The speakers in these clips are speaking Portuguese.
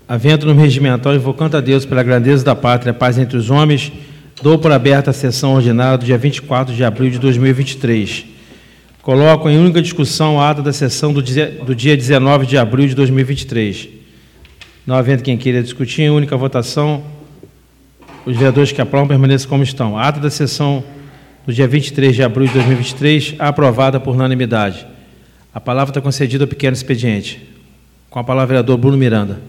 Havendo no regimental, invocando a Deus pela grandeza da pátria e a paz entre os homens, dou por aberta a sessão ordinária do dia 24 de abril de 2023. Coloco em única discussão a ata da sessão do dia 19 de abril de 2023. Não havendo quem queira discutir, em única votação, os vereadores que aprovam permaneçam como estão. A ata da sessão do dia 23 de abril de 2023, aprovada por unanimidade. A palavra está concedida ao pequeno expediente. Com a palavra, o vereador Bruno Miranda.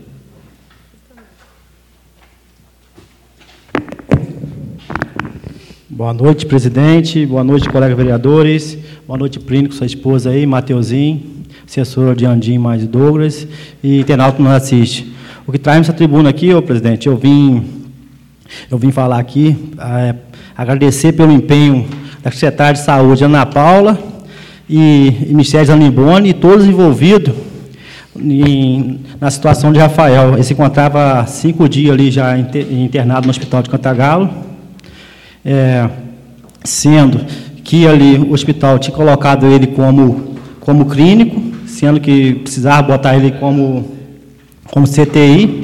Boa noite, presidente. Boa noite, colegas vereadores. Boa noite, Plínio, com sua esposa aí, Mateuzinho, assessora de Andim mais Douglas e internauta que nos assiste. O que traz essa tribuna aqui, presidente, eu vim falar aqui, agradecer pelo empenho da secretária de Saúde, Ana Paula, e Ministério de Anibone, e todos envolvidos na situação de Rafael. Ele se encontrava há 5 dias ali já internado no Hospital de Cantagalo, sendo que ali o hospital tinha colocado ele como clínico, sendo que precisava botar ele como CTI.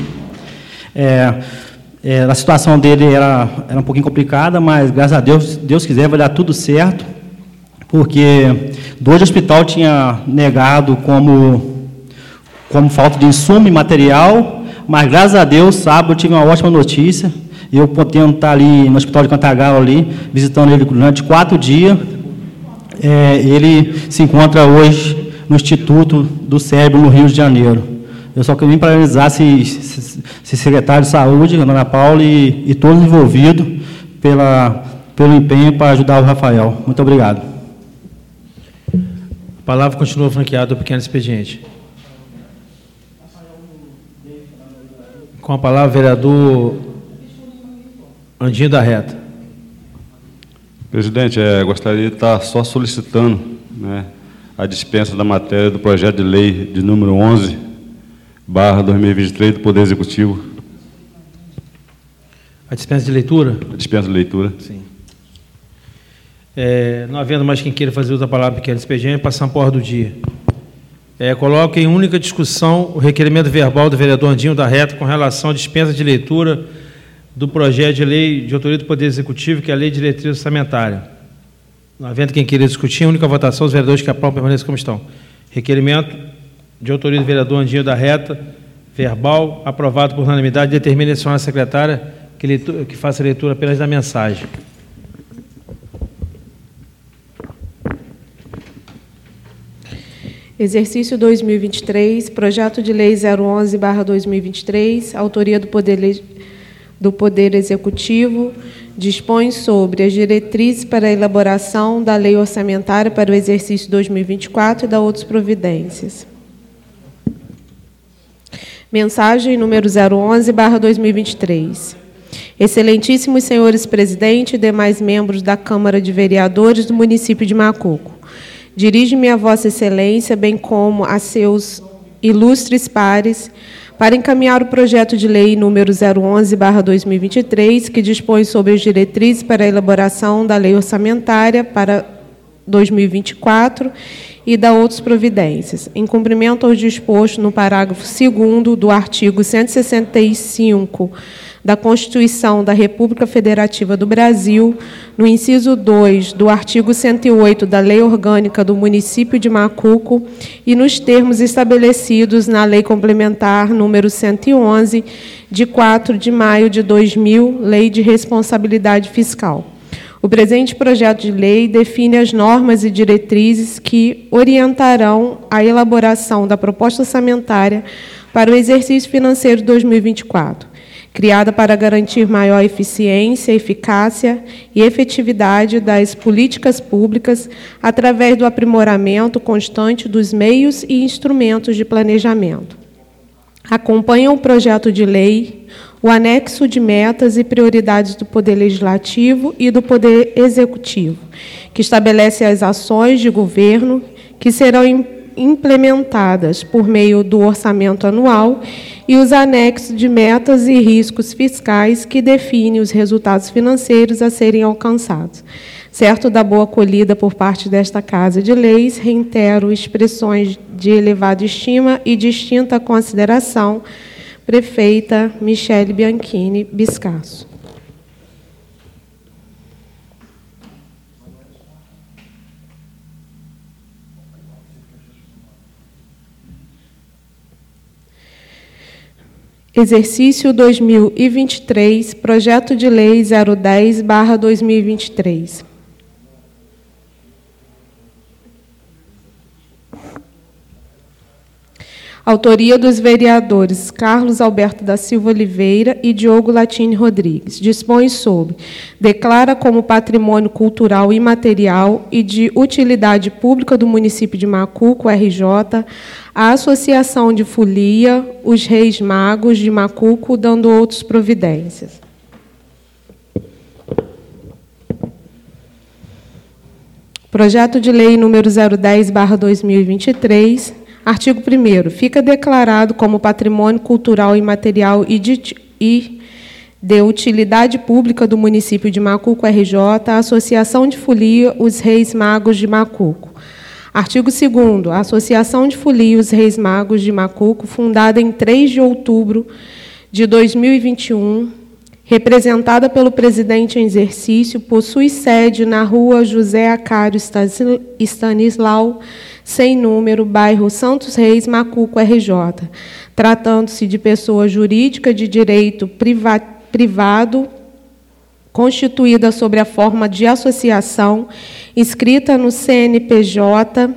A situação dele era um pouquinho complicada, mas, graças a Deus, Deus quiser, vai dar tudo certo, porque do hospital tinha negado como falta de insumo e material, mas, graças a Deus, sábado eu tive uma ótima notícia, eu podendo estar ali no Hospital de Cantagalo, ali, visitando ele durante 4 dias. Ele se encontra hoje no Instituto do Cérebro, no Rio de Janeiro. Eu só queria parabenizar esse secretário de Saúde, Ana Paula, e todos envolvidos pelo empenho para ajudar o Rafael. Muito obrigado. A palavra continua franqueada ao pequeno expediente. Com a palavra, vereador Andinho da Reta. Presidente, gostaria de estar só solicitando, a dispensa da matéria do projeto de lei de número 11/2023 do Poder Executivo. A dispensa de leitura? A dispensa de leitura. Sim. Não havendo mais quem queira fazer uso da palavra pequeno expediente, passamos para a ordem do dia. Coloco em única discussão o requerimento verbal do vereador Andinho da Reta com relação à dispensa de leitura do projeto de lei de autoria do Poder Executivo, que é a Lei de Diretriz Orçamentária. Não havendo quem queira discutir, em única votação, os vereadores que aprovam permaneçam como estão. Requerimento de autoria do vereador Andinho da Reta, verbal, aprovado por unanimidade, determina a senhora secretária que faça a leitura apenas da mensagem. Exercício 2023, projeto de lei 011/2023, autoria do Poder Executivo, dispõe sobre as diretrizes para a elaboração da lei orçamentária para o exercício 2024 e da outras providências. Mensagem número 011/2023. Excelentíssimos senhores presidente e demais membros da Câmara de Vereadores do município de Macuco, dirijo-me a Vossa Excelência, bem como a seus ilustres pares, para encaminhar o projeto de lei número 011/2023, que dispõe sobre as diretrizes para a elaboração da lei orçamentária para 2024 e da outras providências, em cumprimento ao disposto no parágrafo 2º do artigo 165 da Constituição da República Federativa do Brasil, no inciso 2 do artigo 108 da Lei Orgânica do Município de Macuco e nos termos estabelecidos na Lei Complementar número 111, de 4 de maio de 2000, Lei de Responsabilidade Fiscal. O presente projeto de lei define as normas e diretrizes que orientarão a elaboração da proposta orçamentária para o exercício financeiro de 2024, criada para garantir maior eficiência, eficácia e efetividade das políticas públicas através do aprimoramento constante dos meios e instrumentos de planejamento. Acompanha o projeto de lei o anexo de metas e prioridades do Poder Legislativo e do Poder Executivo, que estabelece as ações de governo que serão implementadas por meio do orçamento anual e os anexos de metas e riscos fiscais que definem os resultados financeiros a serem alcançados. Certo da boa acolhida por parte desta Casa de Leis, reitero expressões de elevada estima e distinta consideração Prefeita Michele Bianchini Biscasso. Exercício 2023, Projeto de Lei 010/2023. Autoria dos vereadores Carlos Alberto da Silva Oliveira e Diogo Latini Rodrigues. Dispõe sobre: declara como patrimônio cultural imaterial e de utilidade pública do município de Macuco, RJ, a Associação de Folia, os Reis Magos de Macuco, dando outras providências. Projeto de Lei número 010/2023. Artigo 1º. Fica declarado como patrimônio cultural imaterial e de utilidade pública do município de Macuco, RJ, a Associação de Folia, os Reis Magos de Macuco. Artigo 2º. A Associação de Folia, os Reis Magos de Macuco, fundada em 3 de outubro de 2021, representada pelo presidente em exercício, possui sede na Rua José Acário Stanislau, sem número, bairro Santos Reis, Macuco, RJ, tratando-se de pessoa jurídica de direito privado, constituída sob a forma de associação, inscrita no CNPJ,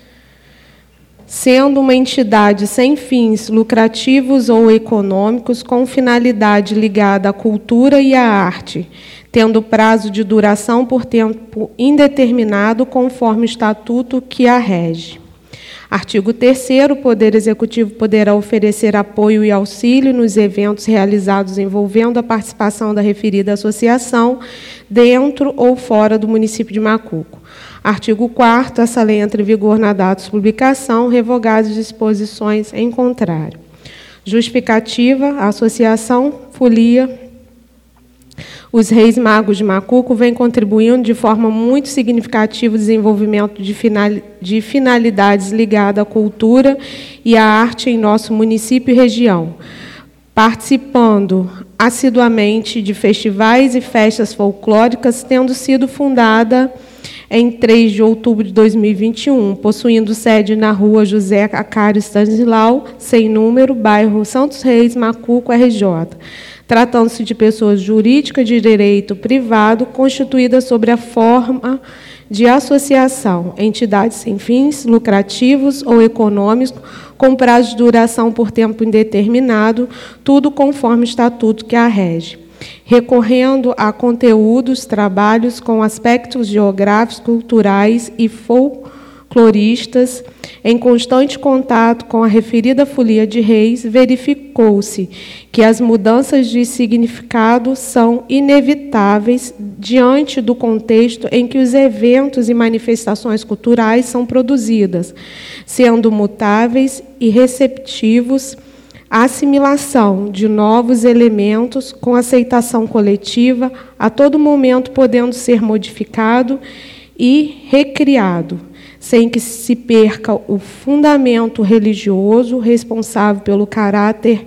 sendo uma entidade sem fins lucrativos ou econômicos, com finalidade ligada à cultura e à arte, tendo prazo de duração por tempo indeterminado, conforme o estatuto que a rege. Artigo 3º. O Poder Executivo poderá oferecer apoio e auxílio nos eventos realizados envolvendo a participação da referida associação, dentro ou fora do município de Macuco. Artigo 4º. Essa lei entra em vigor na data de publicação, revogadas as disposições em contrário. Justificativa: a Associação Folia, os Reis Magos de Macuco, vem contribuindo de forma muito significativa o desenvolvimento de finalidades ligadas à cultura e à arte em nosso município e região, participando assiduamente de festivais e festas folclóricas, tendo sido fundada em 3 de outubro de 2021, possuindo sede na Rua José Acário Stanislau, sem número, bairro Santos Reis, Macuco, RJ, tratando-se de pessoas jurídicas de direito privado, constituídas sob a forma de associação, entidades sem fins lucrativos ou econômicos, com prazo de duração por tempo indeterminado, tudo conforme o estatuto que a rege, recorrendo a conteúdos, trabalhos com aspectos geográficos, culturais e folcloristas. Em constante contato com a referida folia de reis, verificou-se que as mudanças de significado são inevitáveis diante do contexto em que os eventos e manifestações culturais são produzidas, sendo mutáveis e receptivos à assimilação de novos elementos com aceitação coletiva, a todo momento podendo ser modificado e recriado, sem que se perca o fundamento religioso responsável pelo caráter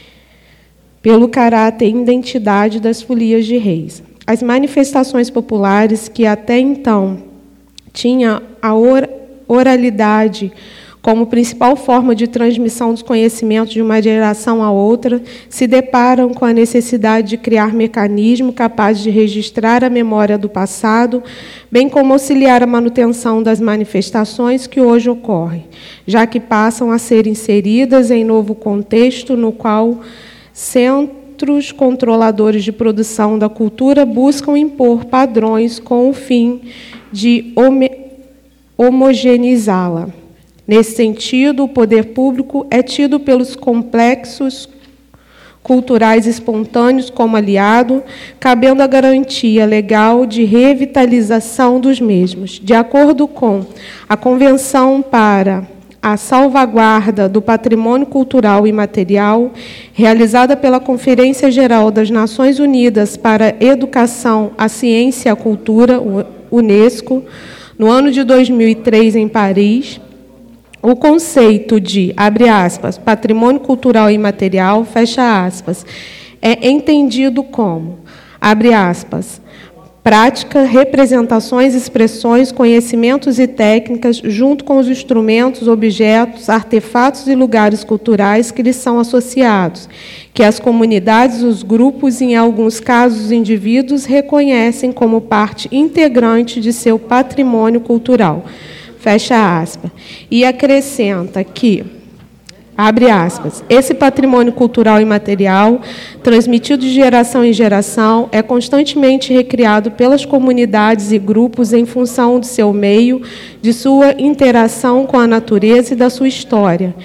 e identidade das folias de reis. As manifestações populares, que até então tinham a oralidade como principal forma de transmissão dos conhecimentos de uma geração a outra, se deparam com a necessidade de criar mecanismos capazes de registrar a memória do passado, bem como auxiliar a manutenção das manifestações que hoje ocorrem, já que passam a ser inseridas em novo contexto no qual centros controladores de produção da cultura buscam impor padrões com o fim de homogeneizá-la. Nesse sentido, o poder público é tido pelos complexos culturais espontâneos como aliado, cabendo a garantia legal de revitalização dos mesmos. De acordo com a Convenção para a Salvaguarda do Patrimônio Cultural Imaterial, realizada pela Conferência Geral das Nações Unidas para a Educação, a Ciência e a Cultura, UNESCO, no ano de 2003, em Paris, o conceito de, abre aspas, patrimônio cultural imaterial, fecha aspas, é entendido como, abre aspas, prática, representações, expressões, conhecimentos e técnicas, junto com os instrumentos, objetos, artefatos e lugares culturais que lhes são associados, que as comunidades, os grupos e, em alguns casos, os indivíduos reconhecem como parte integrante de seu patrimônio cultural. Fecha aspas. E acrescenta que, abre aspas, esse patrimônio cultural imaterial, transmitido de geração em geração, é constantemente recriado pelas comunidades e grupos em função de seu meio, de sua interação com a natureza e da sua história,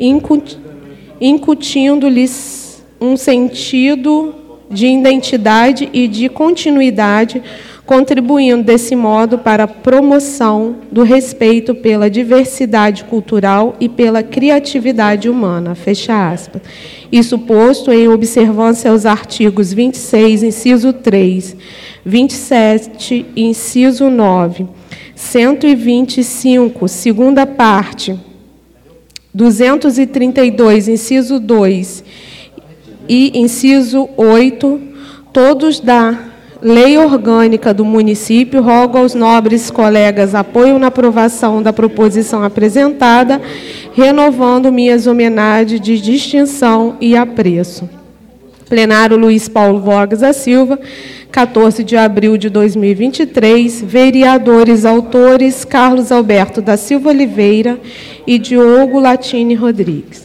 incutindo-lhes um sentido de identidade e de continuidade, contribuindo desse modo para a promoção do respeito pela diversidade cultural e pela criatividade humana, fecha aspas. Isso posto em observância aos artigos 26, inciso 3, 27, inciso 9, 125, segunda parte, 232, inciso 2 e inciso 8, todos da Lei Orgânica do Município, rogo aos nobres colegas apoio na aprovação da proposição apresentada, renovando minhas homenagens de distinção e apreço. Plenário Luiz Paulo Vogas da Silva, 14 de abril de 2023, vereadores autores Carlos Alberto da Silva Oliveira e Diogo Latini Rodrigues.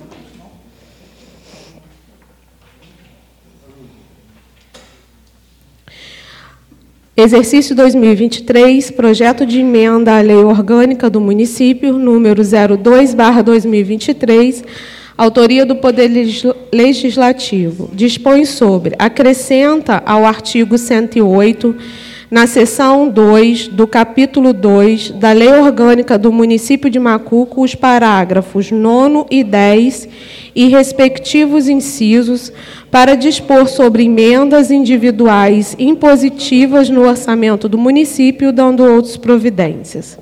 Exercício 2023, projeto de emenda à Lei Orgânica do Município, número 02/2023, autoria do Poder Legislativo. Dispõe sobre, acrescenta ao artigo 108, na seção 2 do capítulo 2 da Lei Orgânica do Município de Macuco, os parágrafos 9 e 10 e respectivos incisos, para dispor sobre emendas individuais impositivas no orçamento do município, dando outras providências.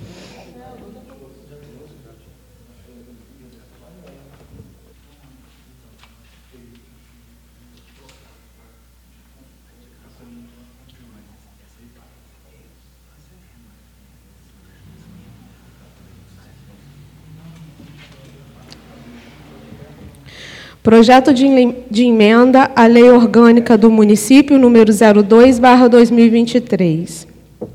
Projeto de emenda à Lei Orgânica do Município, número 02/2023.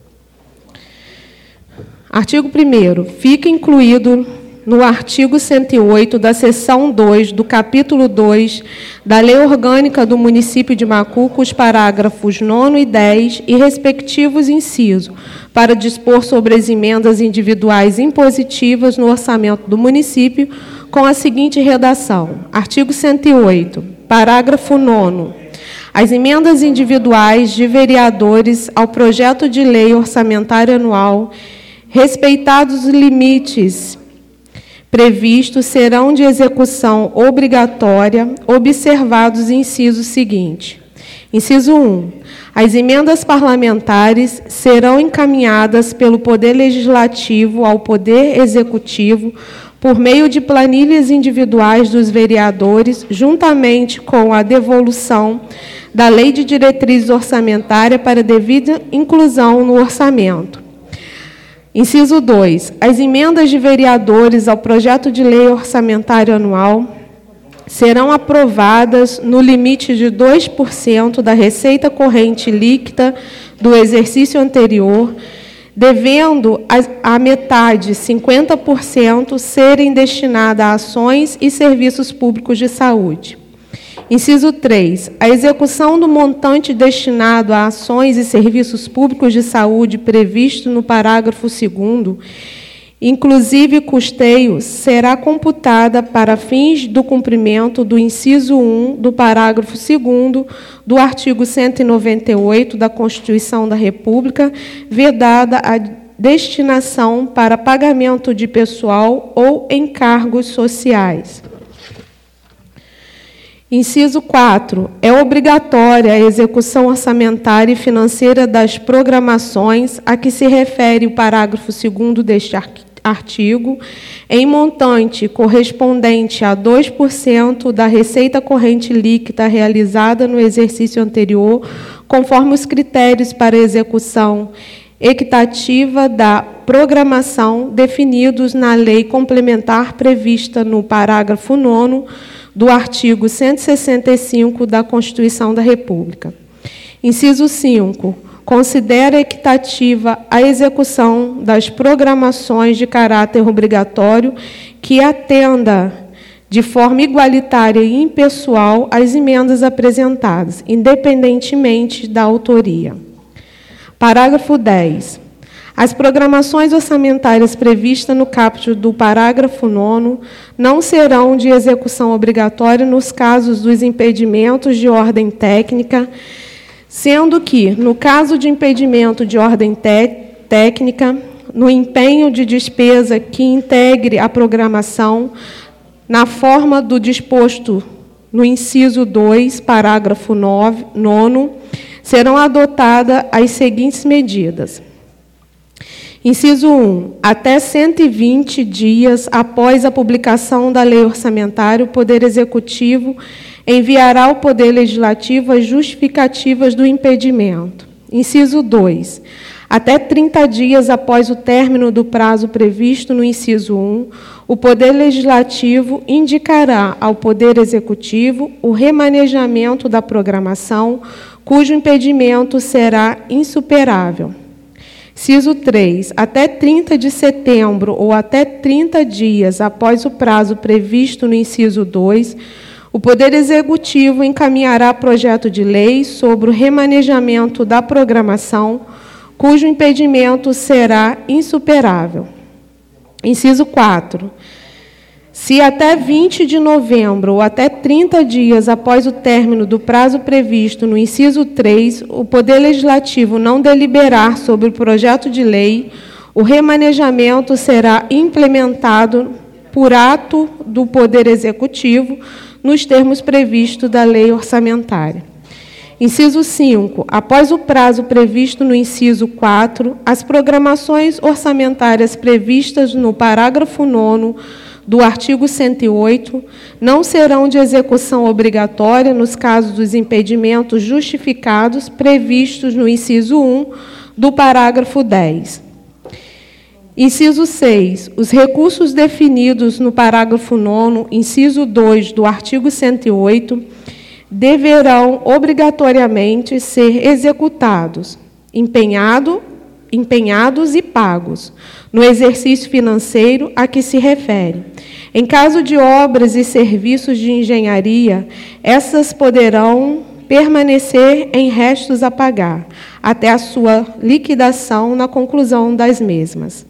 Artigo 1º. Fica incluído no artigo 108 da seção 2 do capítulo 2 da Lei Orgânica do Município de Macuco, os parágrafos 9 e 10 e respectivos incisos, para dispor sobre as emendas individuais impositivas no orçamento do município, com a seguinte redação. Artigo 108, parágrafo 9º. As emendas individuais de vereadores ao projeto de lei orçamentária anual, respeitados os limites previstos, serão de execução obrigatória, observados os incisos seguintes. Inciso 1. As emendas parlamentares serão encaminhadas pelo Poder Legislativo ao Poder Executivo por meio de planilhas individuais dos vereadores, juntamente com a devolução da Lei de Diretrizes Orçamentárias para devida inclusão no orçamento. Inciso 2. As emendas de vereadores ao projeto de lei orçamentário anual serão aprovadas no limite de 2% da receita corrente líquida do exercício anterior, devendo a metade, 50%, serem destinadas a ações e serviços públicos de saúde. Inciso 3. A execução do montante destinado a ações e serviços públicos de saúde previsto no parágrafo 2º, inclusive custeio, será computada para fins do cumprimento do inciso 1 do parágrafo 2º do artigo 198 da Constituição da República, vedada a destinação para pagamento de pessoal ou encargos sociais. Inciso 4. É obrigatória a execução orçamentária e financeira das programações a que se refere o parágrafo 2º deste artigo, em montante correspondente a 2% da receita corrente líquida realizada no exercício anterior, conforme os critérios para execução equitativa da programação definidos na lei complementar prevista no parágrafo 9º do artigo 165 da Constituição da República. Inciso 5. Considera equitativa a execução das programações de caráter obrigatório que atenda de forma igualitária e impessoal às emendas apresentadas, independentemente da autoria. Parágrafo 10. As programações orçamentárias previstas no caput do parágrafo 9º não serão de execução obrigatória nos casos dos impedimentos de ordem técnica, sendo que, no caso de impedimento de ordem técnica, no empenho de despesa que integre a programação, na forma do disposto no inciso 2, parágrafo 9º, serão adotadas as seguintes medidas. Inciso 1. Até 120 dias após a publicação da lei orçamentária, o Poder Executivo enviará ao Poder Legislativo as justificativas do impedimento. Inciso 2. Até 30 dias após o término do prazo previsto no inciso 1, o Poder Legislativo indicará ao Poder Executivo o remanejamento da programação, cujo impedimento será insuperável. Inciso 3. Até 30 de setembro ou até 30 dias após o prazo previsto no inciso 2, o Poder Executivo encaminhará projeto de lei sobre o remanejamento da programação, cujo impedimento será insuperável. Inciso 4. Se até 20 de novembro ou até 30 dias após o término do prazo previsto no inciso 3, o Poder Legislativo não deliberar sobre o projeto de lei, o remanejamento será implementado por ato do Poder Executivo nos termos previstos da lei orçamentária. Inciso 5. Após o prazo previsto no inciso 4, as programações orçamentárias previstas no parágrafo 9º do artigo 108 não serão de execução obrigatória nos casos dos impedimentos justificados previstos no inciso 1 do parágrafo 10. Inciso 6. Os recursos definidos no parágrafo 9º, inciso 2 do artigo 108, deverão obrigatoriamente ser executados, empenhados e pagos no exercício financeiro a que se refere. Em caso de obras e serviços de engenharia, essas poderão permanecer em restos a pagar, até a sua liquidação na conclusão das mesmas.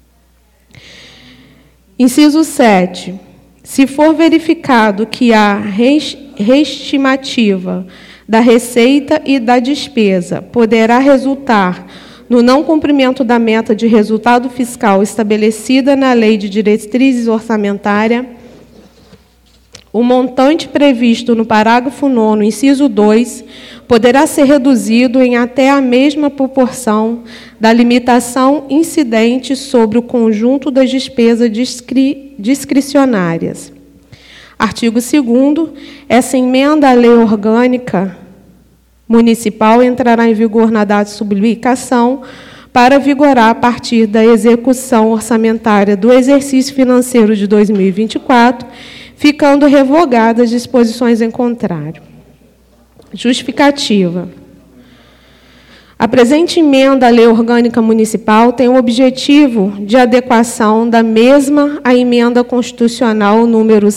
Inciso 7. Se for verificado que a reestimativa da receita e da despesa poderá resultar no não cumprimento da meta de resultado fiscal estabelecida na Lei de Diretrizes Orçamentárias, o montante previsto no parágrafo 9º, inciso 2, poderá ser reduzido em até a mesma proporção da limitação incidente sobre o conjunto das despesas discricionárias. Artigo 2º. Essa emenda à Lei Orgânica Municipal entrará em vigor na data de publicação para vigorar a partir da execução orçamentária do exercício financeiro de 2024, ficando revogadas as disposições em contrário. Justificativa. A presente emenda à Lei Orgânica Municipal tem o objetivo de adequação da mesma à emenda constitucional número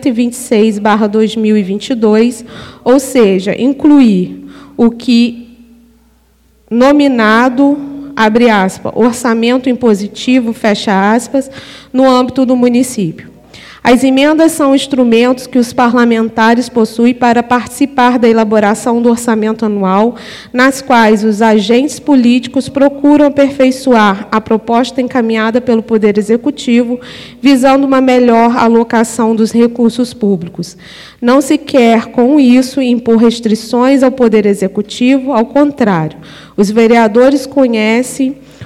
126/2022, ou seja, incluir o que nominado, abre aspas, orçamento impositivo, fecha aspas, no âmbito do município. As emendas são instrumentos que os parlamentares possuem para participar da elaboração do orçamento anual, nas quais os agentes políticos procuram aperfeiçoar a proposta encaminhada pelo Poder Executivo, visando uma melhor alocação dos recursos públicos. Não se quer, com isso, impor restrições ao Poder Executivo, ao contrário. Os vereadores conhecem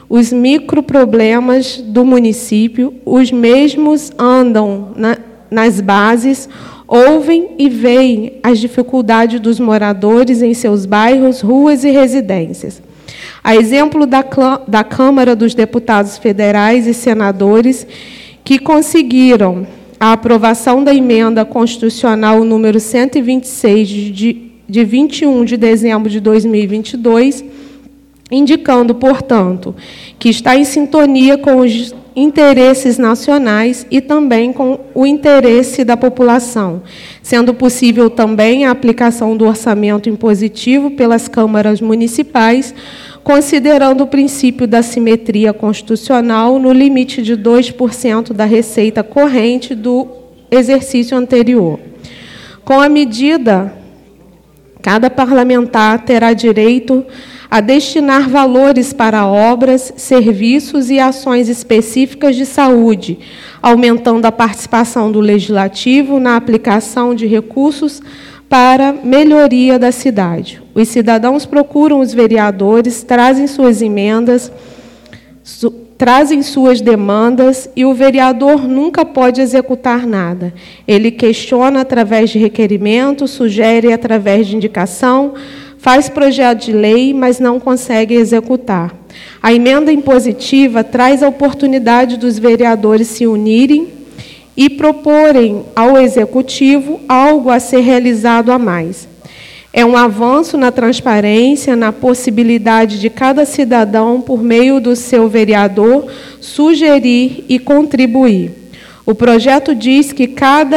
os microproblemas do município, os mesmos andam nas bases, ouvem e veem as dificuldades dos moradores em seus bairros, ruas e residências. A exemplo da Câmara dos Deputados Federais e Senadores, que conseguiram a aprovação da emenda constitucional número 126, de 21 de dezembro de 2022, indicando, portanto, que está em sintonia com os interesses nacionais e também com o interesse da população, sendo possível também a aplicação do orçamento impositivo pelas câmaras municipais, considerando o princípio da simetria constitucional no limite de 2% da receita corrente do exercício anterior. Com a medida, cada parlamentar terá direito a destinar valores para obras, serviços e ações específicas de saúde, aumentando a participação do Legislativo na aplicação de recursos para melhoria da cidade. Os cidadãos procuram os vereadores, trazem suas emendas, trazem suas demandas e o vereador nunca pode executar nada. Ele questiona através de requerimento, sugere através de indicação, faz projeto de lei, mas não consegue executar. A emenda impositiva traz a oportunidade dos vereadores se unirem e proporem ao Executivo algo a ser realizado a mais. É um avanço na transparência, na possibilidade de cada cidadão, por meio do seu vereador, sugerir e contribuir. O projeto diz que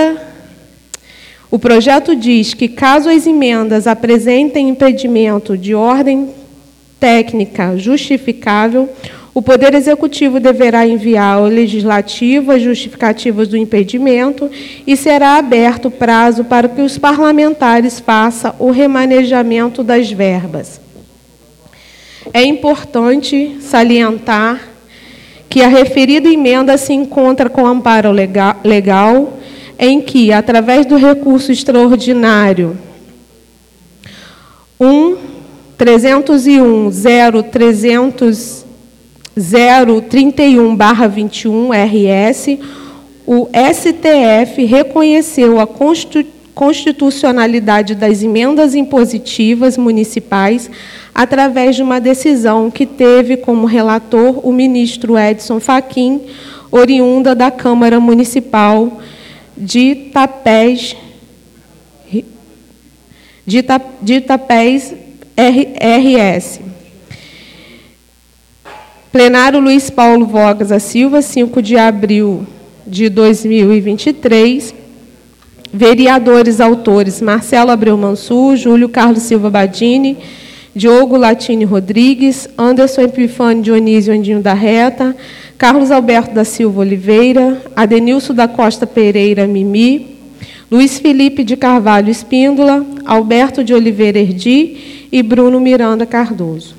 caso as emendas apresentem impedimento de ordem técnica justificável, o Poder Executivo deverá enviar ao Legislativo as justificativas do impedimento e será aberto prazo para que os parlamentares façam o remanejamento das verbas. É importante salientar que a referida emenda se encontra com amparo legal em que, através do recurso extraordinário 031/21 RS, o STF reconheceu a constitucionalidade das emendas impositivas municipais através de uma decisão que teve como relator o ministro Edson Fachin, oriunda da Câmara Municipal de Itapés RS. Plenário Luiz Paulo Vogas da Silva, 5 de abril de 2023. Vereadores autores: Marcelo Abreu Mansur, Júlio Carlos Silva Badini, Diogo Latini Rodrigues, Anderson Epifânio Dionísio Andinho da Reta, Carlos Alberto da Silva Oliveira, Adenilson da Costa Pereira Mimi, Luiz Felipe de Carvalho Espíndola, Alberto de Oliveira Erdi e Bruno Miranda Cardoso.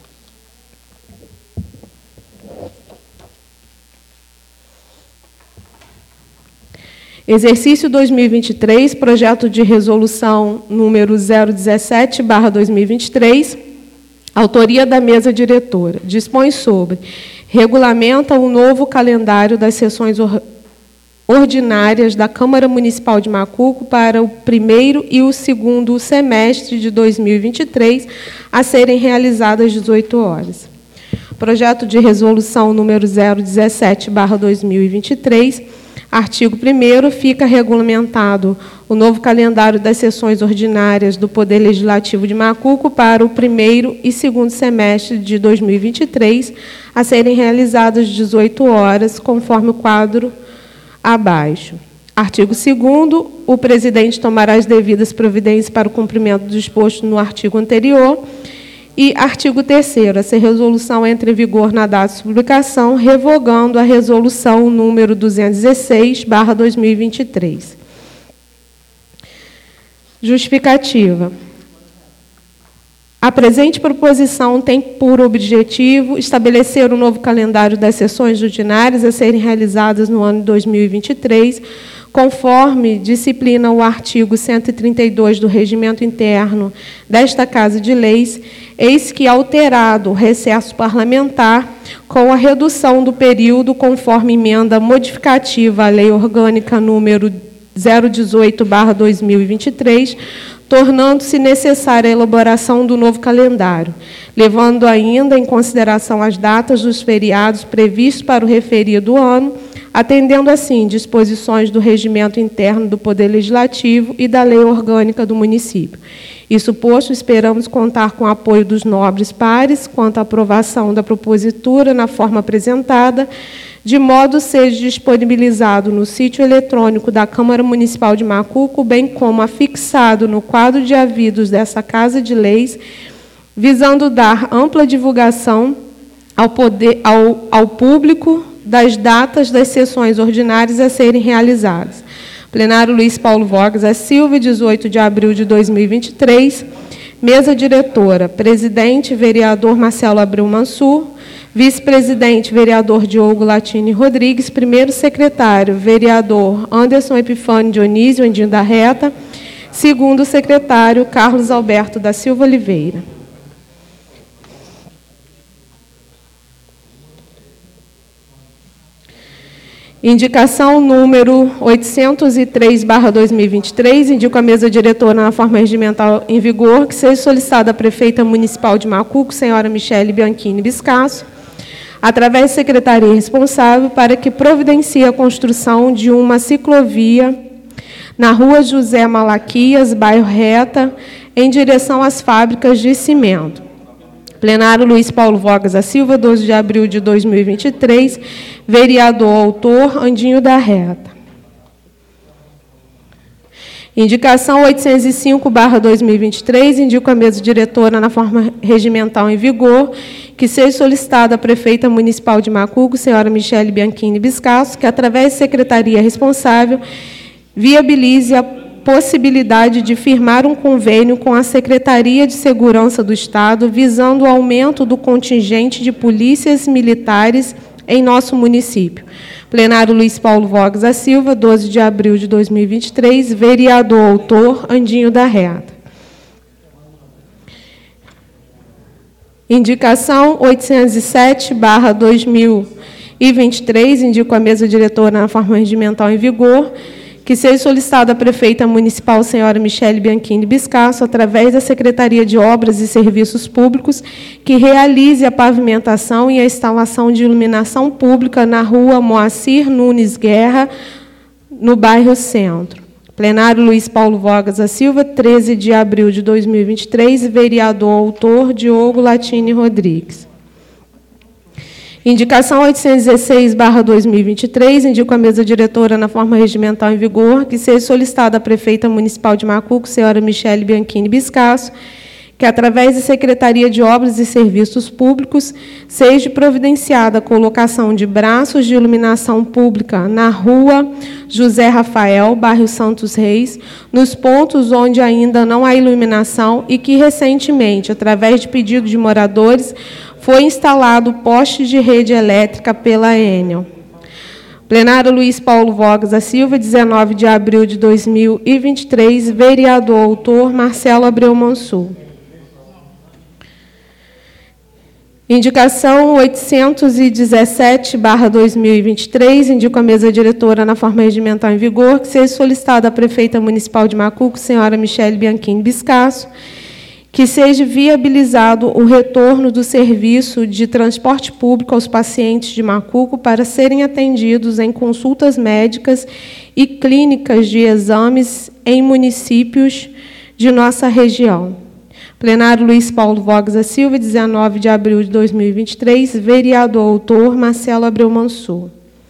Exercício 2023, projeto de resolução número 017/2023, autoria da mesa diretora. Dispõe sobre: regulamenta o novo calendário das sessões ordinárias da Câmara Municipal de Macuco para o primeiro e o segundo semestre de 2023, a serem realizadas às 18 horas. Projeto de resolução número 017/2023, artigo 1º, fica regulamentado o novo calendário das sessões ordinárias do Poder Legislativo de Macuco para o primeiro e segundo semestre de 2023, a serem realizadas às 18 horas, conforme o quadro abaixo. Artigo 2º, o presidente tomará as devidas providências para o cumprimento do disposto no artigo anterior. E artigo 3º, essa resolução entra em vigor na data de publicação, revogando a resolução número 216/2023. Justificativa. A presente proposição tem por objetivo estabelecer um novo calendário das sessões ordinárias a serem realizadas no ano de 2023, conforme disciplina o artigo 132 do Regimento Interno desta Casa de Leis, eis que alterado o recesso parlamentar com a redução do período conforme emenda modificativa à Lei Orgânica número 018/2023, tornando-se necessária a elaboração do novo calendário, levando ainda em consideração as datas dos feriados previstos para o referido ano, atendendo assim disposições do Regimento Interno do Poder Legislativo e da Lei Orgânica do município. Isso posto, esperamos contar com o apoio dos nobres pares quanto à aprovação da propositura na forma apresentada, de modo seja disponibilizado no sítio eletrônico da Câmara Municipal de Macuco, bem como afixado no quadro de avisos dessa Casa de Leis, visando dar ampla divulgação ao público das datas das sessões ordinárias a serem realizadas. Plenário Luiz Paulo Vogas da Silva, 18 de abril de 2023. Mesa diretora, presidente, vereador Marcelo Abreu Mansur. Vice-presidente, vereador Diogo Latini Rodrigues. Primeiro secretário, vereador Anderson Epifânio Dionísio Andinho da Reta. Segundo secretário, Carlos Alberto da Silva Oliveira. Indicação número 803/2023, indico a mesa diretora na forma regimental em vigor, que seja solicitada à prefeita municipal de Macuco, senhora Michele Bianchini Biscasso, através da secretaria responsável, para que providencie a construção de uma ciclovia na rua José Malaquias, bairro Reta, em direção às fábricas de cimento. Plenário Luiz Paulo Vogas da Silva, 12 de abril de 2023, vereador autor Andinho da Reta. Indicação 805/2023, indico a mesa diretora na forma regimental em vigor, que seja solicitada à prefeita municipal de Macuco, senhora Michele Bianchini Biscasso, que, através da secretaria responsável, viabilize a possibilidade de firmar um convênio com a Secretaria de Segurança do Estado, visando o aumento do contingente de polícias militares em nosso município. Plenário Luiz Paulo Vogas da Silva, 12 de abril de 2023, vereador autor Andinho da Reta. Indicação 807/2023, indico a mesa diretora na forma regimental em vigor, que seja solicitada à prefeita municipal, senhora Michele Bianchini Biscasso, através da Secretaria de Obras e Serviços Públicos, que realize a pavimentação e a instalação de iluminação pública na rua Moacir Nunes Guerra, no bairro Centro. Plenário Luiz Paulo Vogas da Silva, 13 de abril de 2023, vereador autor Diogo Latini Rodrigues. Indicação 816/2023, indico a mesa diretora na forma regimental em vigor, que seja solicitada à prefeita municipal de Macuco, senhora Michele Bianchini Biscasso, que, através da Secretaria de Obras e Serviços Públicos, seja providenciada a colocação de braços de iluminação pública na rua José Rafael, bairro Santos Reis, nos pontos onde ainda não há iluminação e que, recentemente, através de pedido de moradores, foi instalado poste de rede elétrica pela Enel. Plenário Luiz Paulo Vogas da Silva, 19 de abril de 2023, vereador autor Marcelo Abreu Mansur. Indicação 817/2023, indico a mesa diretora na forma regimental em vigor, que seja solicitada à prefeita municipal de Macuco, senhora Michele Bianchini Biscasso, que seja viabilizado o retorno do serviço de transporte público aos pacientes de Macuco para serem atendidos em consultas médicas e clínicas de exames em municípios de nossa região. Plenário Luiz Paulo Vogas da Silva, 19 de abril de 2023, vereador autor Marcelo Abreu Mansur.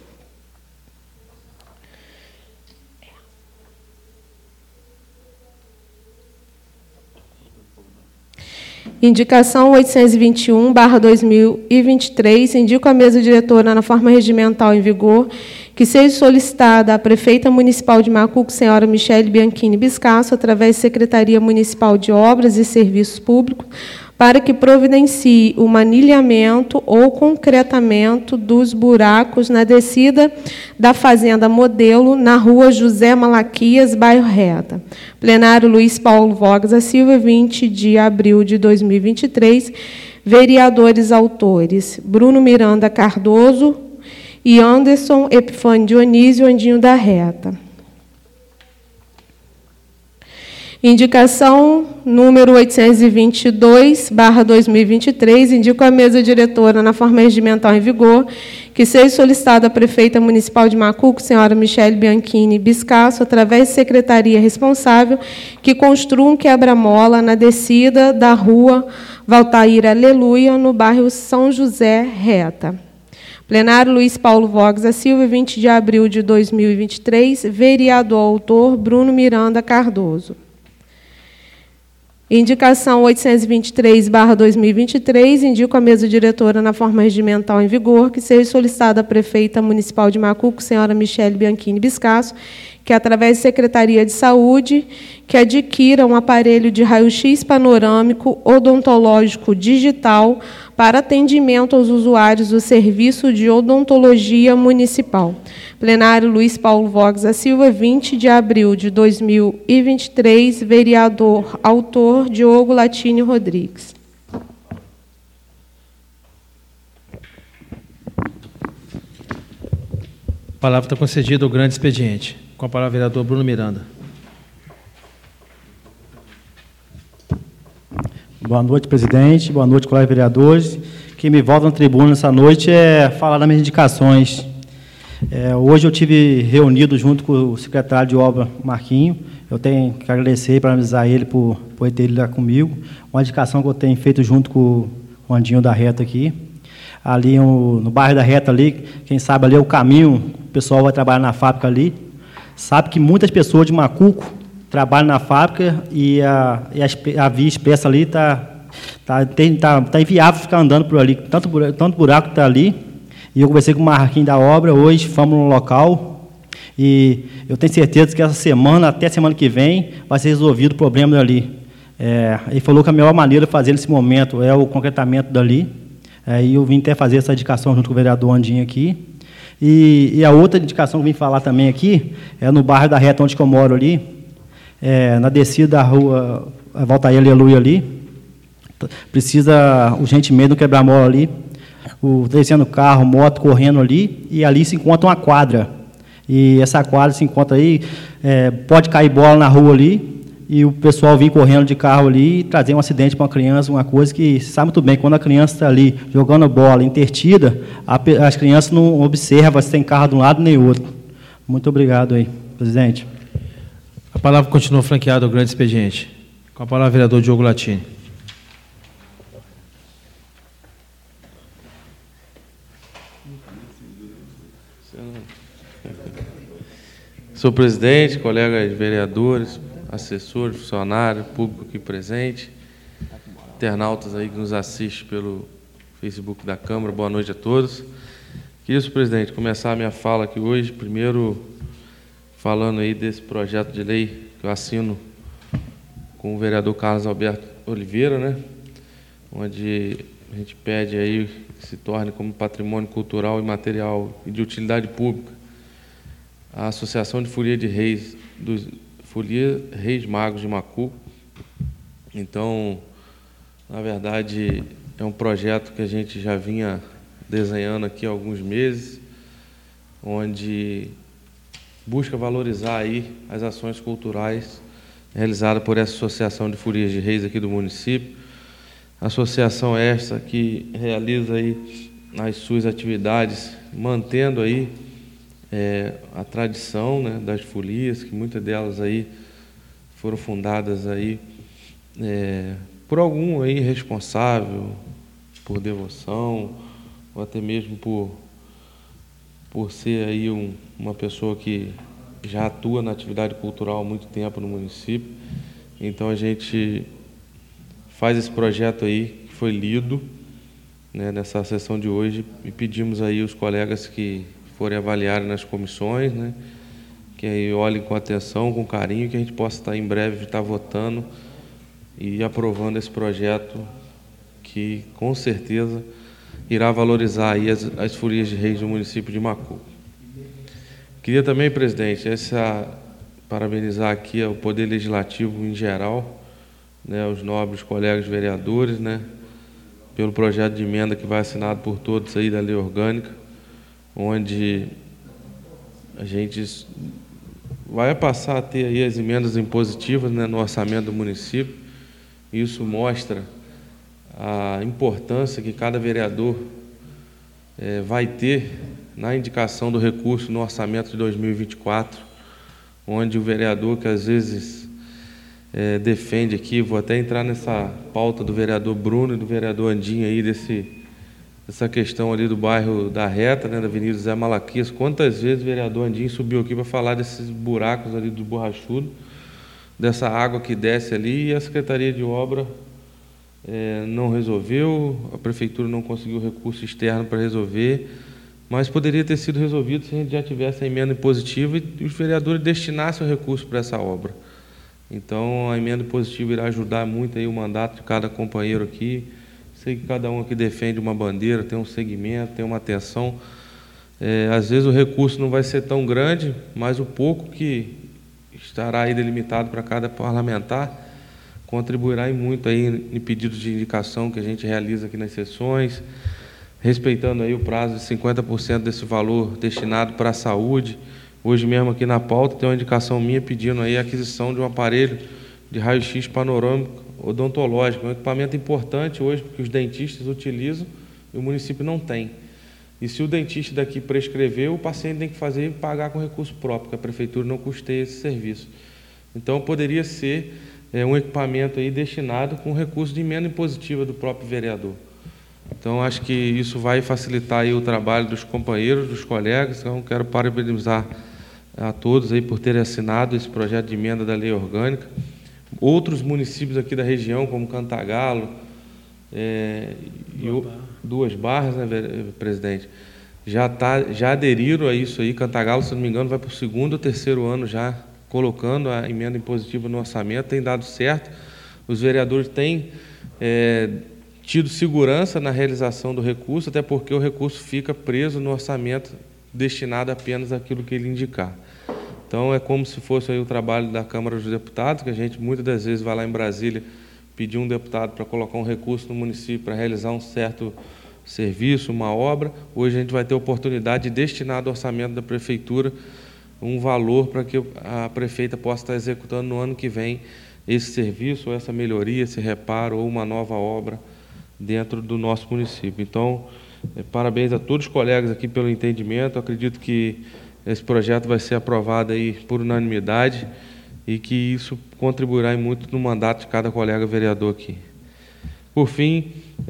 Indicação 821/2023, indico a mesa diretora na forma regimental em vigor, que seja solicitada à prefeita municipal de Macuco, senhora Michele Bianchini Biscasso, através da Secretaria Municipal de Obras e Serviços Públicos, para que providencie o manilhamento ou concretamento dos buracos na descida da Fazenda Modelo, na rua José Malaquias, bairro Reta. Plenário Luiz Paulo Vogas da Silva, 20 de abril de 2023. Vereadores autores: Bruno Miranda Cardoso e Anderson Epifânio Dionísio Andinho da Reta. Indicação número 822/2023, indico à mesa diretora, na forma regimental em vigor, que seja solicitada à prefeita municipal de Macuco, senhora Michele Bianchini Biscasso, através de secretaria responsável, que construa um quebra-mola na descida da rua Valtaíra Aleluia, no bairro São José, Reta. Plenário Luiz Paulo Vogas da Silva, 20 de abril de 2023, vereador autor Bruno Miranda Cardoso. Indicação 823/2023, indico à mesa diretora, na forma regimental em vigor, que seja solicitada à prefeita municipal de Macuco, senhora Michele Bianchini Biscasso, que, através da Secretaria de Saúde, que adquira um aparelho de raio-x panorâmico odontológico digital para atendimento aos usuários do Serviço de Odontologia Municipal. Plenário Luiz Paulo Vogas da Silva, 20 de abril de 2023, vereador autor Diogo Latini Rodrigues. A palavra está concedida ao grande expediente. Com a palavra, vereador Bruno Miranda. Boa noite, presidente. Boa noite, colegas vereadores. Quem me volta na tribuna essa noite é falar das minhas indicações. Hoje eu tive reunido junto com o secretário de obra, Marquinho. Eu tenho que agradecer e parabenizar ele por ter ido lá comigo. Uma indicação que eu tenho feito junto com o Andinho da Reta aqui. Ali no bairro da Reta, ali, quem sabe ali é o caminho, o pessoal vai trabalhar na fábrica ali. Sabe que muitas pessoas de Macuco trabalham na fábrica e a via expressa ali está inviável ficar andando por ali, tanto buraco que está ali. E eu conversei com o Marquinhos da obra hoje, fomos no local, e eu tenho certeza que essa semana, até semana que vem, vai ser resolvido o problema dali. Ele falou que a melhor maneira de fazer nesse momento é o concretamento dali, e eu vim até fazer essa indicação junto com o vereador Andinho aqui. E a outra indicação que eu vim falar também aqui é no bairro da Reta, onde eu moro ali, na descida da rua Valtaíra Aleluia ali, precisa urgentemente um quebra-mola ali, descendo carro, moto, correndo ali, e ali se encontra uma quadra. E essa quadra se encontra aí, pode cair bola na rua ali, e o pessoal vir correndo de carro ali e trazer um acidente para uma criança, uma coisa que se sabe muito bem, quando a criança está ali jogando bola intertida, as crianças não observam se tem carro de um lado nem outro. Muito obrigado aí, presidente. A palavra continua franqueada ao grande expediente. Com a palavra, vereador Diogo Latini. Senhor presidente, colegas vereadores, assessores, funcionários, público aqui presente, internautas aí que nos assistem pelo Facebook da Câmara, boa noite a todos. Queria, senhor presidente, começar a minha fala aqui hoje, primeiro falando aí desse projeto de lei que eu assino com o vereador Carlos Alberto Oliveira, né, onde a gente pede aí que se torne como patrimônio cultural e material e de utilidade pública a Associação de Folia de Reis, Folia Reis Magos de Macuco. Então, na verdade, é um projeto que a gente já vinha desenhando aqui há alguns meses, onde busca valorizar aí as ações culturais realizadas por essa Associação de Folias de Reis aqui do município. Associação esta que realiza aí as suas atividades, mantendo aí a tradição, né, das folias, que muitas delas aí foram fundadas aí por algum aí responsável, por devoção, ou até mesmo por ser aí uma pessoa que já atua na atividade cultural há muito tempo no município. Então a gente faz esse projeto aí, que foi lido, né, nessa sessão de hoje, e pedimos aí os colegas que forem avaliar nas comissões, né, que aí olhem com atenção, com carinho, que a gente possa estar em breve votando e aprovando esse projeto que, com certeza, irá valorizar aí as folias de reis do município de Macuco. Queria também, presidente, parabenizar aqui o Poder Legislativo em geral, né, os nobres colegas vereadores, né, pelo projeto de emenda que vai assinado por todos aí da Lei Orgânica, onde a gente vai passar a ter aí as emendas impositivas, né, no orçamento do município. Isso mostra a importância que cada vereador vai ter na indicação do recurso no orçamento de 2024, onde o vereador que às vezes defende aqui, vou até entrar nessa pauta do vereador Bruno e do vereador Andinho aí, dessa questão ali do bairro da Reta, né, da Avenida Zé Malaquias. Quantas vezes o vereador Andinho subiu aqui para falar desses buracos ali do Borrachudo, dessa água que desce ali, e a Secretaria de Obra não resolveu, a Prefeitura não conseguiu recurso externo para resolver, mas poderia ter sido resolvido se a gente já tivesse a emenda impositiva e os vereadores destinassem o recurso para essa obra. Então, a emenda impositiva irá ajudar muito aí o mandato de cada companheiro aqui. Sei que cada um aqui defende uma bandeira, tem um segmento, tem uma atenção. Às vezes o recurso não vai ser tão grande, mas o pouco que estará aí delimitado para cada parlamentar contribuirá muito aí em pedidos de indicação que a gente realiza aqui nas sessões, respeitando aí o prazo de 50% desse valor destinado para a saúde. Hoje mesmo aqui na pauta tem uma indicação minha pedindo aí a aquisição de um aparelho de raio-x panorâmico odontológico, um equipamento importante hoje, porque os dentistas utilizam e o município não tem. E se o dentista daqui prescrever, o paciente tem que fazer e pagar com recurso próprio, porque a Prefeitura não custeia esse serviço. Então, poderia ser um equipamento aí destinado com recurso de emenda impositiva do próprio vereador. Então, acho que isso vai facilitar aí o trabalho dos companheiros, dos colegas. Então, quero parabenizar a todos aí por terem assinado esse projeto de emenda da Lei Orgânica. Outros municípios aqui da região, como Cantagalo, Duas Barras, né, presidente, já aderiram a isso aí. Cantagalo, se não me engano, vai para o 2º ou 3º ano já colocando a emenda impositiva no orçamento, tem dado certo. Os vereadores têm tido segurança na realização do recurso, até porque o recurso fica preso no orçamento destinado apenas àquilo que ele indicar. Então, é como se fosse aí o trabalho da Câmara dos Deputados, que a gente muitas das vezes vai lá em Brasília pedir um deputado para colocar um recurso no município para realizar um certo serviço, uma obra. Hoje a gente vai ter a oportunidade de destinar do orçamento da Prefeitura um valor para que a prefeita possa estar executando no ano que vem esse serviço, ou essa melhoria, esse reparo, ou uma nova obra dentro do nosso município. Então, parabéns a todos os colegas aqui pelo entendimento. Eu acredito que esse projeto vai ser aprovado aí por unanimidade e que isso contribuirá muito no mandato de cada colega vereador aqui. Por fim,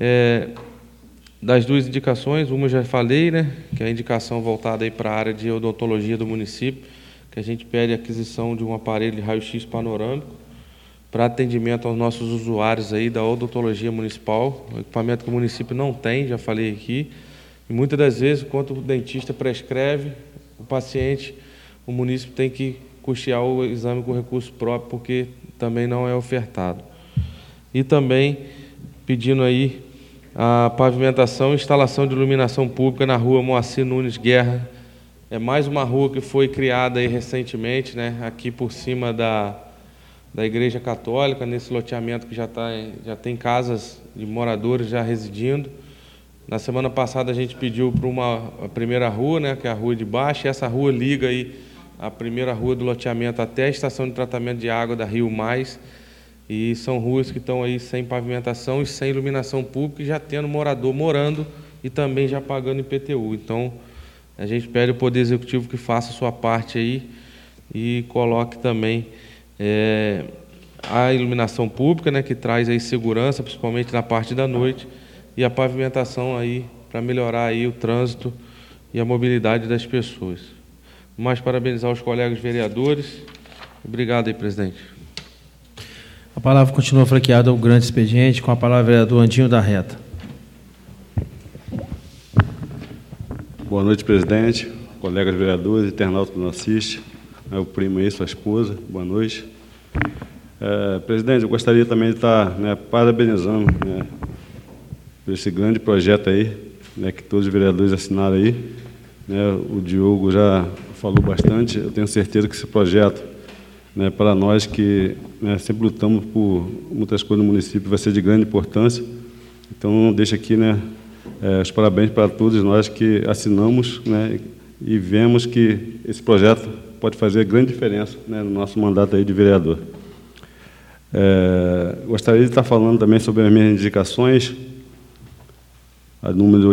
das duas indicações, uma eu já falei, né, que é a indicação voltada aí para a área de odontologia do município, que a gente pede a aquisição de um aparelho de raio-x panorâmico para atendimento aos nossos usuários aí da odontologia municipal, um equipamento que o município não tem, já falei aqui, e muitas das vezes, enquanto o dentista prescreve, o paciente, o município tem que custear o exame com recurso próprio, porque também não é ofertado. E também pedindo aí a pavimentação e instalação de iluminação pública na rua Moacir Nunes Guerra. É mais uma rua que foi criada aí recentemente, né, aqui por cima da Igreja Católica, nesse loteamento que já tem casas de moradores já residindo. Na semana passada a gente pediu para a primeira rua, né, que é a rua de baixo, e essa rua liga aí a primeira rua do loteamento até a estação de tratamento de água da Rio Mais, e são ruas que estão aí sem pavimentação e sem iluminação pública, e já tendo morador morando e também já pagando IPTU. Então, a gente pede ao Poder Executivo que faça a sua parte aí e coloque também a iluminação pública, né, que traz aí segurança, principalmente na parte da noite, e a pavimentação aí para melhorar aí o trânsito e a mobilidade das pessoas. Mas parabenizar os colegas vereadores. Obrigado aí, presidente. A palavra continua franqueada ao grande expediente, com a palavra o vereador Andinho da Reta. Boa noite, presidente, colegas vereadores, internautas que nos assistem, né, o primo aí, sua esposa, boa noite. Presidente, eu gostaria também de estar, né, parabenizando, né, por esse grande projeto aí, né, que todos os vereadores assinaram aí. Né, o Diogo já falou bastante, eu tenho certeza que esse projeto, né, para nós que, né, sempre lutamos por muitas coisas no município, vai ser de grande importância. Então, deixo aqui, né, os parabéns para todos nós que assinamos, né, e vemos que esse projeto pode fazer grande diferença, né, no nosso mandato aí de vereador. Gostaria de estar falando também sobre as minhas indicações, a número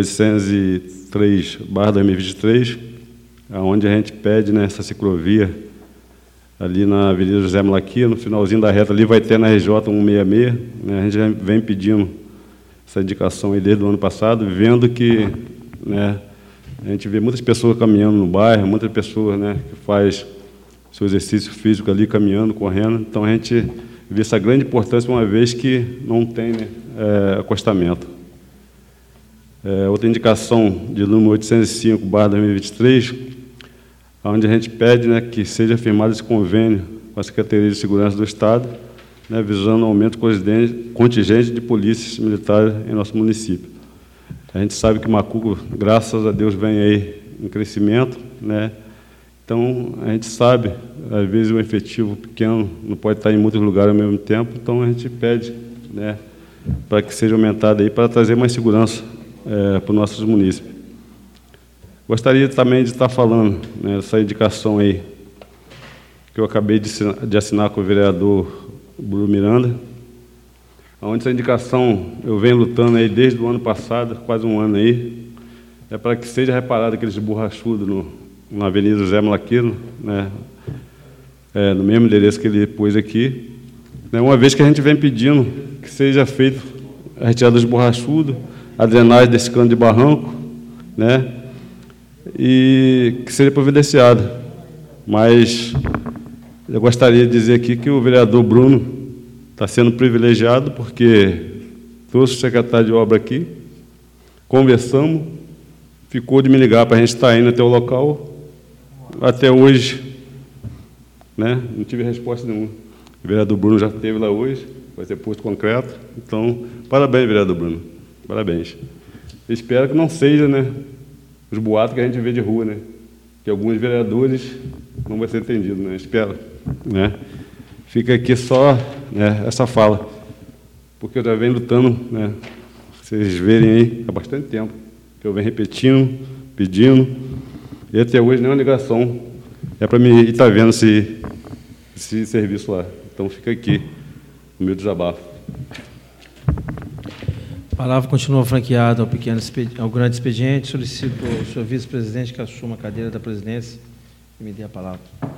803/2023, onde a gente pede, né, essa ciclovia ali na Avenida José Malaquia, no finalzinho da reta ali vai ter na RJ 166, né, a gente já vem pedindo essa indicação aí desde o ano passado, vendo que, né, a gente vê muitas pessoas caminhando no bairro, muitas pessoas, né, que faz seu exercício físico ali, caminhando, correndo, então a gente vê essa grande importância, uma vez que não tem, né, acostamento. Outra indicação de número 805/2023, onde a gente pede, né, que seja firmado esse convênio com a Secretaria de Segurança do Estado, né, visando o aumento contingente de polícias militares em nosso município. A gente sabe que Macuco, graças a Deus, vem aí em crescimento, né? Então, a gente sabe, às vezes, o efetivo pequeno não pode estar em muitos lugares ao mesmo tempo, então a gente pede, né, para que seja aumentado aí, para trazer mais segurança para os nossos munícipes. Gostaria também de estar falando, né, dessa indicação aí, que eu acabei de assinar com o vereador Bruno Miranda, onde essa indicação eu venho lutando aí desde o ano passado, quase um ano aí, para que seja reparado aqueles borrachudos na Avenida José Malaquia, né, no mesmo endereço que ele pôs aqui, né, uma vez que a gente vem pedindo que seja feito a retirada dos borrachudos, a drenagem desse cano de barranco, né, e que seja providenciado. Mas eu gostaria de dizer aqui que o vereador Bruno está sendo privilegiado, porque trouxe o secretário de obra aqui, conversamos, ficou de me ligar para a gente estar indo até o local, até hoje, né, não tive resposta nenhuma. O vereador Bruno já esteve lá hoje, vai ser posto concreto, então, parabéns, vereador Bruno, parabéns. Eu espero que não seja, né, os boatos que a gente vê de rua, né, que alguns vereadores não vai ser atendido, né, espero, né. Fica aqui só, né, essa fala, porque eu já venho lutando, né, vocês verem aí há bastante tempo, que eu venho repetindo, pedindo, e até hoje nenhuma ligação é para mim estar vendo esse serviço lá. Então fica aqui o meu desabafo. A palavra continua franqueada ao grande expediente. Solicito ao senhor vice-presidente que assuma a cadeira da presidência e me dê a palavra.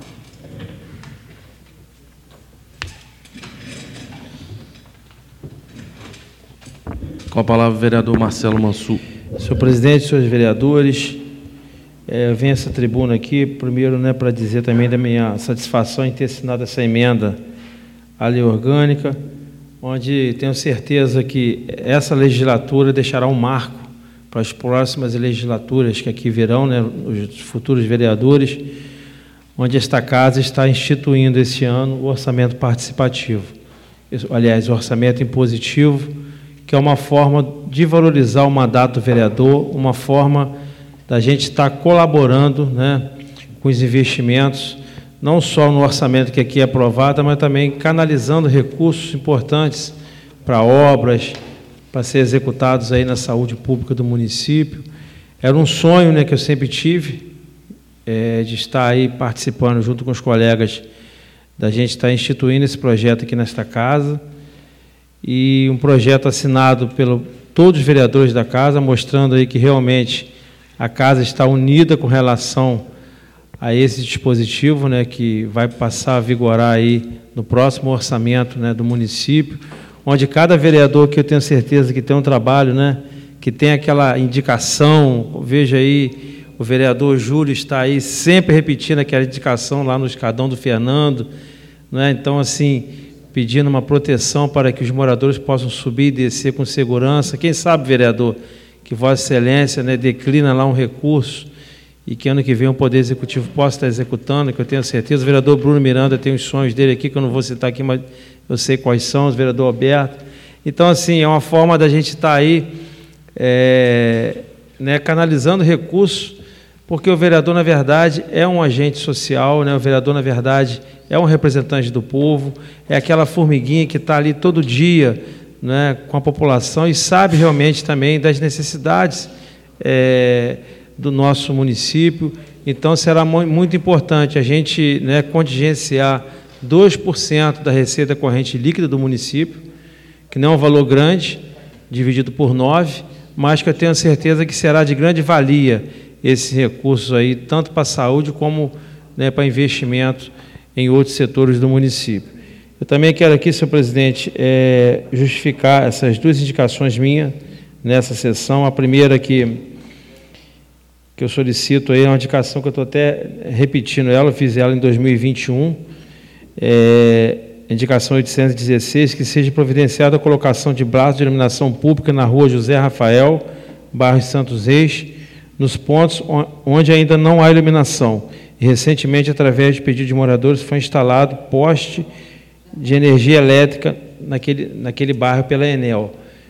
Com a palavra, o vereador Marcelo Mansur. Senhor presidente, senhores vereadores, eu venho a essa tribuna aqui, primeiro, né, para dizer também da minha satisfação em ter assinado essa emenda à lei orgânica, onde tenho certeza que essa legislatura deixará um marco para as próximas legislaturas que aqui virão, né, os futuros vereadores, onde esta casa está instituindo esse ano o orçamento participativo, aliás, o orçamento impositivo, que é uma forma de valorizar o mandato do vereador, uma forma da gente estar colaborando, né, com os investimentos, não só no orçamento que aqui é aprovado, mas também canalizando recursos importantes para obras, para ser executados aí na saúde pública do município. Era um sonho, né, que eu sempre tive, de estar aí participando junto com os colegas, da gente estar instituindo esse projeto aqui nesta casa, e um projeto assinado por todos os vereadores da casa, mostrando aí que realmente a casa está unida com relação a esse dispositivo, né, que vai passar a vigorar aí no próximo orçamento, né, do município, onde cada vereador, que eu tenho certeza que tem um trabalho, né, que tem aquela indicação, veja aí, o vereador Júlio está aí sempre repetindo aquela indicação lá no escadão do Fernando, né, então, assim, pedindo uma proteção para que os moradores possam subir e descer com segurança. Quem sabe, vereador, que Vossa Excelência, né, declina lá um recurso e que ano que vem o Poder Executivo possa estar executando, que eu tenho certeza. O vereador Bruno Miranda tem os sonhos dele aqui, que eu não vou citar aqui, mas eu sei quais são, o vereador Alberto. Então, assim, é uma forma da gente estar aí canalizando recursos, porque o vereador, na verdade, é um agente social, né? O vereador, na verdade, é um representante do povo, é aquela formiguinha que está ali todo dia, né, com a população e sabe realmente também das necessidades do nosso município. Então, será muito importante a gente, né, contingenciar 2% da receita corrente líquida do município, que não é um valor grande, dividido por 9, mas que eu tenho certeza que será de grande valia esses recursos aí, tanto para a saúde como, né, para investimento em outros setores do município. Eu também quero aqui, senhor presidente, justificar essas duas indicações minhas nessa sessão. A primeira que eu solicito aí é uma indicação que eu estou até repetindo ela, eu fiz ela em 2021, indicação 816, que seja providenciada a colocação de braços de iluminação pública na rua José Rafael, bairro Santos Reis, nos pontos onde ainda não há iluminação. E, recentemente, através de pedido de moradores, foi instalado poste de energia elétrica naquele bairro pela Enel.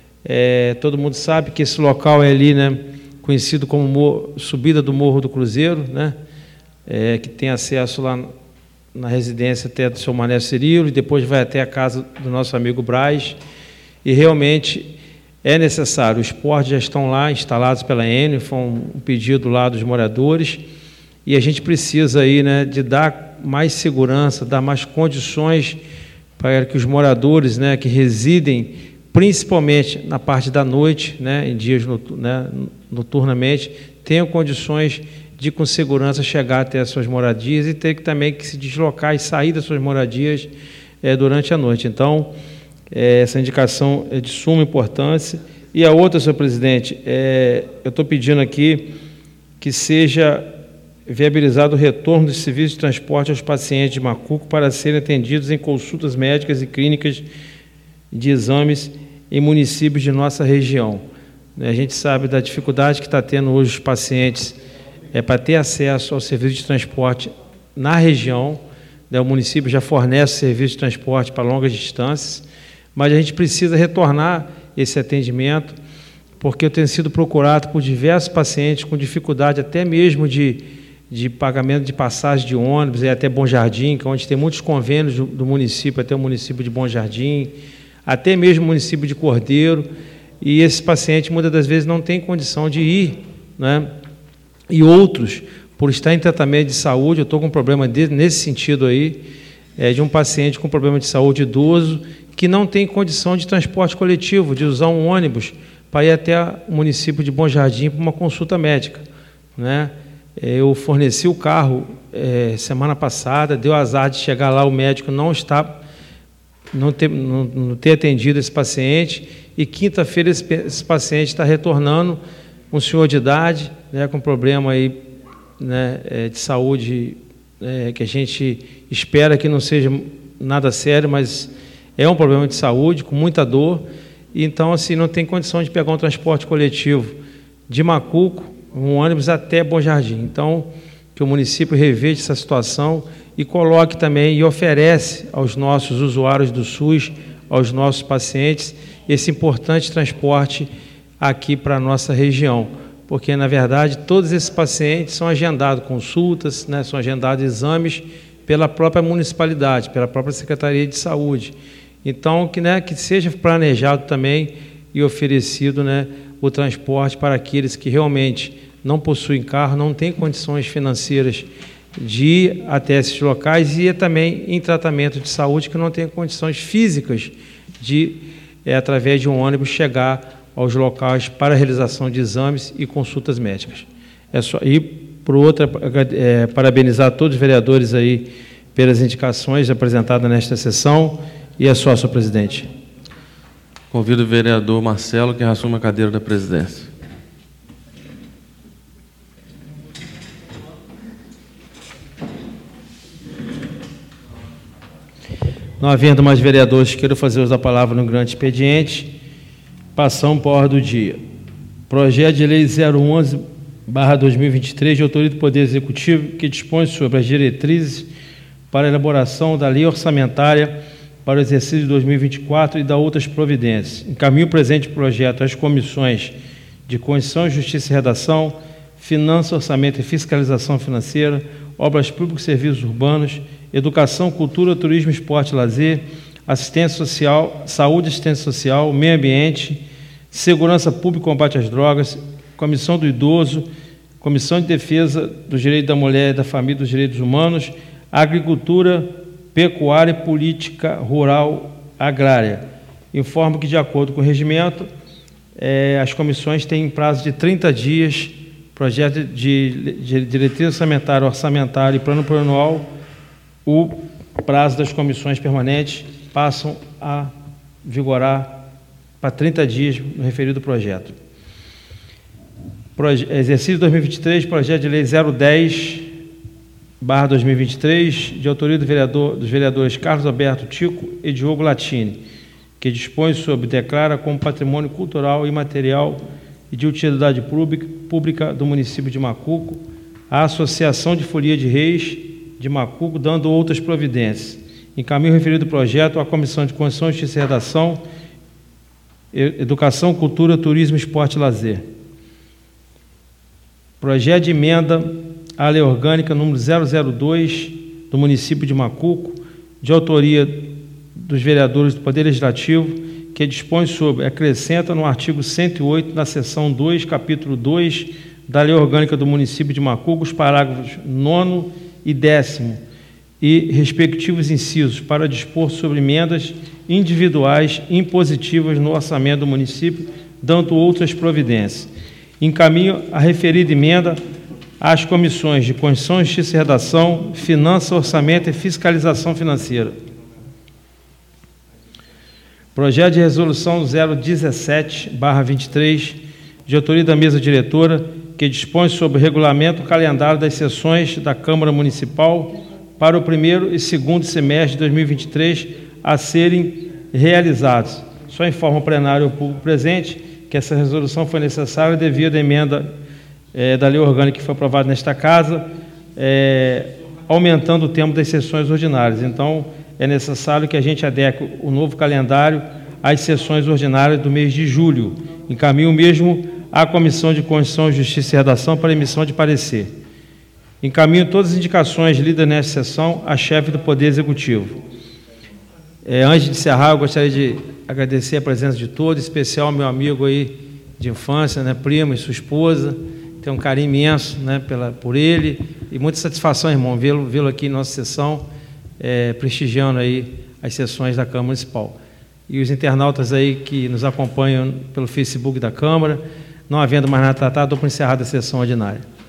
Todo mundo sabe que esse local é ali, né, conhecido como subida do Morro do Cruzeiro, né, que tem acesso lá na residência até do seu Mané Cirilo, e depois vai até a casa do nosso amigo Braz, e realmente é necessário. Os postes já estão lá, instalados pela Enel, foi um pedido lá dos moradores, e a gente precisa aí, né, de dar mais segurança, dar mais condições para que os moradores, né, que residem principalmente na parte da noite, né, em dias noturnamente, tenham condições de, com segurança, chegar até as suas moradias e ter também que se deslocar e sair das suas moradias durante a noite. Então, essa indicação é de suma importância. E a outra, senhor presidente, eu estou pedindo aqui que seja viabilizado o retorno dos serviços de transporte aos pacientes de Macuco para serem atendidos em consultas médicas e clínicas de exames em municípios de nossa região. A gente sabe da dificuldade que está tendo hoje os pacientes para ter acesso ao serviço de transporte na região. O município já fornece serviço de transporte para longas distâncias, mas a gente precisa retornar esse atendimento, porque eu tenho sido procurado por diversos pacientes com dificuldade até mesmo de pagamento de passagem de ônibus, até Bom Jardim, que é onde tem muitos convênios do município, até o município de Bom Jardim, até mesmo o município de Cordeiro, e esses pacientes muitas das vezes não têm condição de ir, né? E outros, por estar em tratamento de saúde, eu estou com um problema nesse sentido aí, de um paciente com problema de saúde idoso, que não tem condição de transporte coletivo, de usar um ônibus para ir até o município de Bom Jardim para uma consulta médica, né? Eu forneci o carro semana passada, deu azar de chegar lá, o médico não ter atendido esse paciente, e quinta-feira esse paciente está retornando, um senhor de idade, né, com problema aí, né, de saúde, que a gente espera que não seja nada sério, mas é um problema de saúde, com muita dor, e então, assim, não tem condição de pegar um transporte coletivo de Macuco, um ônibus até Bom Jardim. Então, que o município reveja essa situação e coloque também e oferece aos nossos usuários do SUS, aos nossos pacientes, esse importante transporte aqui para a nossa região, porque, na verdade, todos esses pacientes são agendados consultas, né, são agendados exames pela própria municipalidade, pela própria Secretaria de Saúde. Então, que seja planejado também e oferecido, né, o transporte para aqueles que realmente não possuem carro, não têm condições financeiras de ir até esses locais, e também em tratamento de saúde que não têm condições físicas de, através de um ônibus, chegar aos locais para a realização de exames e consultas médicas. E, por outra, parabenizar todos os vereadores aí pelas indicações apresentadas nesta sessão, e só, senhor presidente. Convido o vereador Marcelo, que assume a cadeira da presidência. Não havendo mais vereadores que queiram fazer uso da palavra no grande expediente, passamos para a ordem do dia. Projeto de Lei 2023, de autoria do Poder Executivo, que dispõe sobre as diretrizes para a elaboração da lei orçamentária para o exercício de 2024 e da outras providências. Encaminho o presente projeto às comissões de Constituição, Justiça e Redação, Finanças, Orçamento e Fiscalização Financeira, Obras Públicas e Serviços Urbanos, Educação, Cultura, Turismo, Esporte e Lazer, Assistência Social, Saúde e Assistência Social, Meio Ambiente, Segurança Pública e Combate às Drogas, Comissão do Idoso, Comissão de Defesa dos Direitos da Mulher e da Família e dos Direitos Humanos, Agricultura, Pecuária e Política Rural Agrária. Informo que, de acordo com o regimento, as comissões têm prazo de 30 dias, projeto de diretriz orçamentária e plano plurianual. O prazo das comissões permanentes passam a vigorar para 30 dias no referido projeto. Exercício 2023, projeto de lei 010/2023, de autoria dos vereadores Carlos Alberto Tico e Diogo Latini, que dispõe sobre, declara como patrimônio cultural e material e de utilidade pública do município de Macuco a Associação de Folia de Reis de Macuco, dando outras providências. Encaminho o referido projeto à Comissão de Constituição, Justiça e Redação, Educação, Cultura, Turismo, Esporte e Lazer. Projeto de emenda à Lei Orgânica número 002 do município de Macuco, de autoria dos vereadores do Poder Legislativo, que dispõe sobre, acrescenta no artigo 108, na seção 2, capítulo 2 da Lei Orgânica do município de Macuco, os parágrafos 9º e 10º e respectivos incisos, para dispor sobre emendas individuais impositivas no orçamento do município, dando outras providências. Encaminho a referida emenda às comissões de Constituição, Justiça e Redação, Finanças, Orçamento e Fiscalização Financeira. Projeto de resolução 017/23, de autoria da mesa diretora, que dispõe sobre o regulamento e calendário das sessões da Câmara Municipal para o primeiro e segundo semestre de 2023 a serem realizados. Só informa o plenário e o público presente que essa resolução foi necessária devido à emenda da Lei Orgânica que foi aprovada nesta Casa, aumentando o tempo das sessões ordinárias. Então, é necessário que a gente adeque o novo calendário às sessões ordinárias do mês de julho. Encaminho mesmo à Comissão de Constituição, Justiça e Redação para emissão de parecer. Encaminho todas as indicações lidas nesta sessão à chefe do Poder Executivo. Antes de encerrar, eu gostaria de agradecer a presença de todos, em especial ao meu amigo aí de infância, né, primo e sua esposa. Tenho um carinho imenso, né, por ele, e muita satisfação, irmão, vê-lo aqui em nossa sessão, prestigiando aí as sessões da Câmara Municipal. E os internautas aí que nos acompanham pelo Facebook da Câmara, não havendo mais nada tratado, dou por encerrada a sessão ordinária.